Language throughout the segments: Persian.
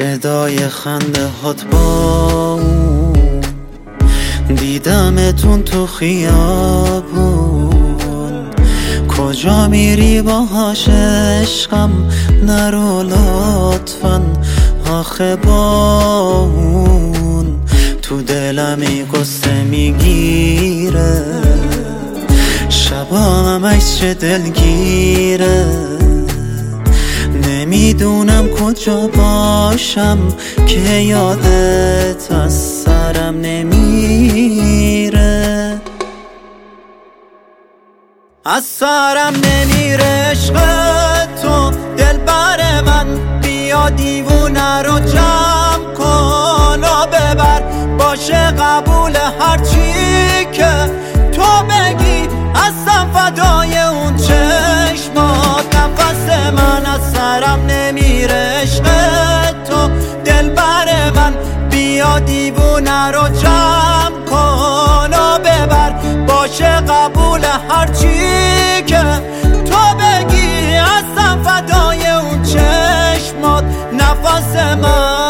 صدای خنده هات با دیدمتون تو خیابون. کجا میری باهاش عشقم؟ نرو لطفا آخه با اون تو دلمی قصه میگیره. شبا همش چه دلگیره. نمیدونم کجا باشم که یادت از سرم نمیره. از سرم نمیره عشق تو دلبر من. بیا دیوونه رو جمع کن و ببر. باشه قبول هرچی که تو بگی. هستم فدای اون چشمات. نفس من از سرم نمیره عشق تو دلبر من. بیا دیوونه رو جمع کن و ببر. باشه قبول هرچی که تو بگی. هستم فدای اون چشمات. نفس من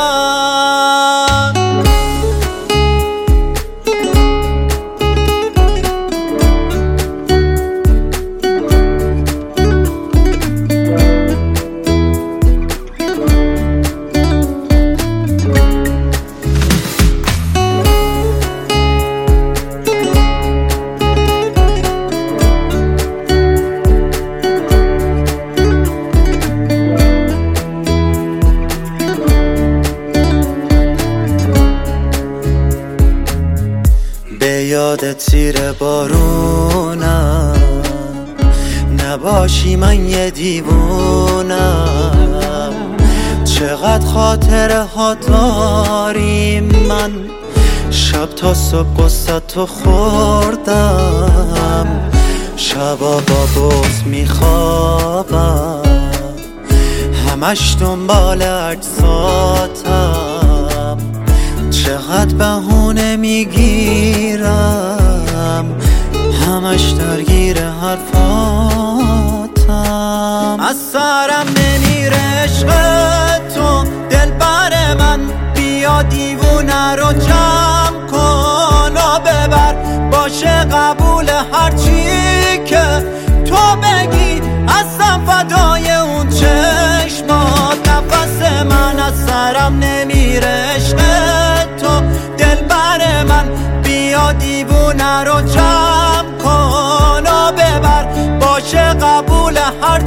به یاد تیر بارونم نباشی من یه دیوونم. چقدر خاطره ها داریم من. شب تا صبح قصه تو خوردم. شبا با بغض میخوابم. همش دنبال اجزاتم. چقدر بهونه میگیرم. همش درگیر حرفاتم. از سرم نمیره عشق تو دلبر من. بیا دیوونه رو جمع کن و ببر. باشه قبول هرچی که تو بگی. هستم فدای اون چشمات. نفس من از سرم نمیره عشق تو دلبر من. بیا دیوونه رو جمع کن و ببر. باشه قبول هر